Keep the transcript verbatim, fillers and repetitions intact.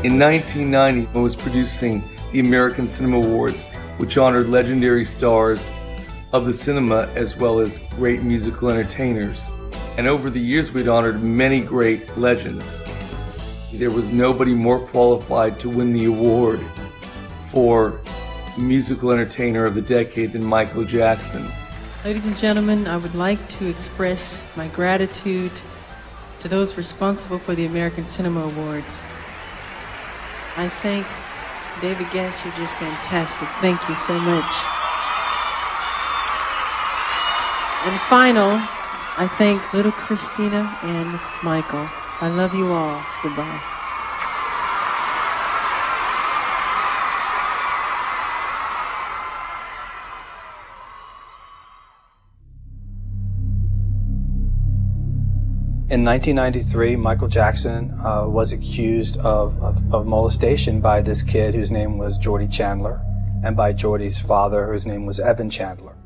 In nineteen ninety, I was producing the American Cinema Awards, which honored legendary stars of the cinema as well as great musical entertainers. And over the years, we'd honored many great legends. There was nobody more qualified to win the award for Musical Entertainer of the Decade than Michael Jackson. Ladies and gentlemen, I would like to express my gratitude to those responsible for the American Cinema Awards. I thank David Guest, you're just fantastic. Thank you so much. And final, I thank little Christina and Michael. I love you all. Goodbye. In nineteen ninety-three, Michael Jackson uh, was accused of, of, of molestation by this kid whose name was Jordy Chandler, and by Jordy's father, whose name was Evan Chandler.